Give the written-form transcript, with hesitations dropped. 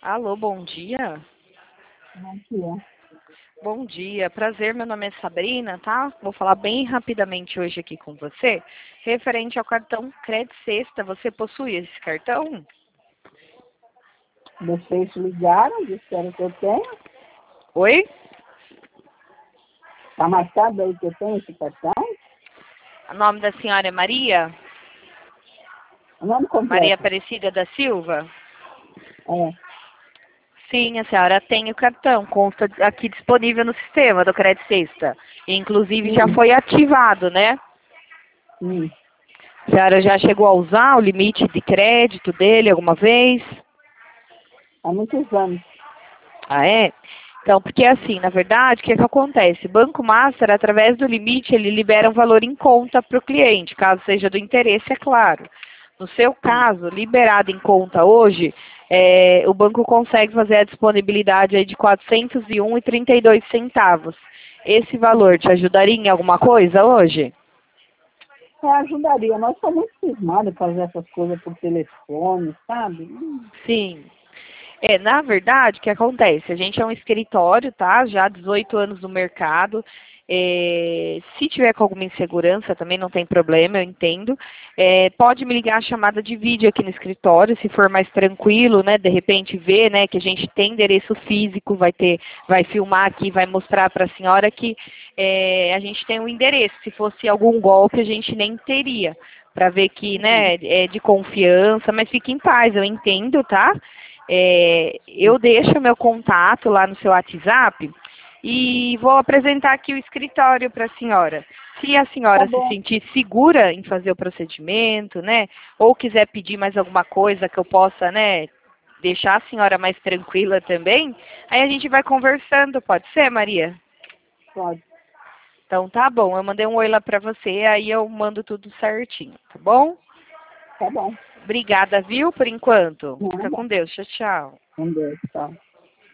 Alô, bom dia. Bom dia. Bom dia, prazer, meu nome é Sabrina, tá? Vou falar bem rapidamente hoje aqui com você, referente ao cartão Crédito Sexta. Você possui esse cartão? Vocês ligaram, disseram que eu tenho. Oi? Está marcado aí que eu tenho esse cartão? O nome da senhora é Maria? O nome Maria completo. Aparecida da Silva? É. Sim, a senhora tem o cartão, consta aqui disponível no sistema do Crédito Sexta. Inclusive já Sim, foi ativado, né? sim. A senhora já chegou a usar o limite de crédito dele alguma vez? Há muitos anos. Ah, é? Então, porque assim, na verdade, o que é que acontece? O Banco Master, através do limite, ele libera um valor em conta para o cliente, caso seja do interesse, é claro. No seu caso, liberado em conta hoje, o banco consegue fazer a disponibilidade aí de R$ 401,32. Esse valor te ajudaria em alguma coisa hoje? Ajudaria. Nós somos muito cismados fazer essas coisas por telefone, sabe? Sim. Na verdade, o que acontece? A gente é um escritório, tá? Já há 18 anos no mercado. Se tiver com alguma insegurança, também não tem problema, eu entendo. Pode me ligar a chamada de vídeo aqui no escritório, se for mais tranquilo, né? De repente ver, né, que a gente tem endereço físico, vai filmar aqui, vai mostrar para a senhora que a gente tem um endereço. Se fosse algum golpe, a gente nem teria. Para ver que, né, é de confiança, mas fique em paz, eu entendo, tá? Eu deixo meu contato lá no seu WhatsApp e vou apresentar aqui o escritório para a senhora. Se a Tá senhora se bom. sentir segura em fazer o procedimento, né, ou quiser pedir mais alguma coisa que eu possa, né, deixar a senhora mais tranquila também, aí a gente vai conversando, pode ser, Maria? Pode. Então tá bom, eu mandei um oi lá para você, aí eu mando tudo certinho, tá bom? Tá bom. Obrigada, viu, por enquanto. Fica Nada. com Deus, tchau, tchau. Com Deus, tchau.